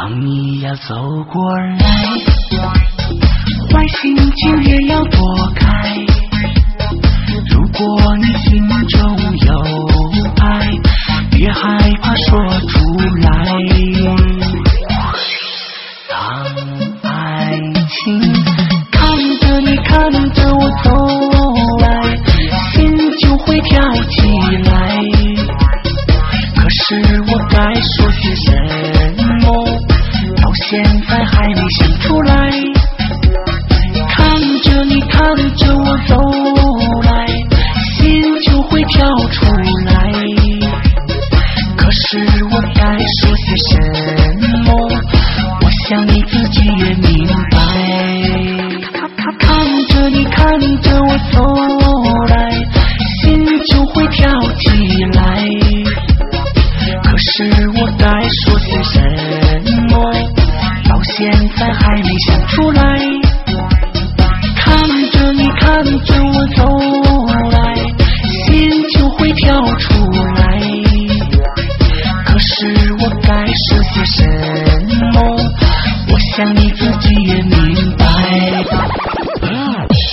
当你要走过来，坏心情也要躲开。如果你心中有爱，别害怕说出来。当爱情看着你看着我走来，心就会跳起来。可是我该说些什么，到现在还没想出来。看着你看着我走来，心就会跳出来。可是我该说些什么，我想你自己也明白。看着你看着我走来，心就会跳起来。可是我该说些什么，到现在还没想出来。看着你看着我走来，心就会跳出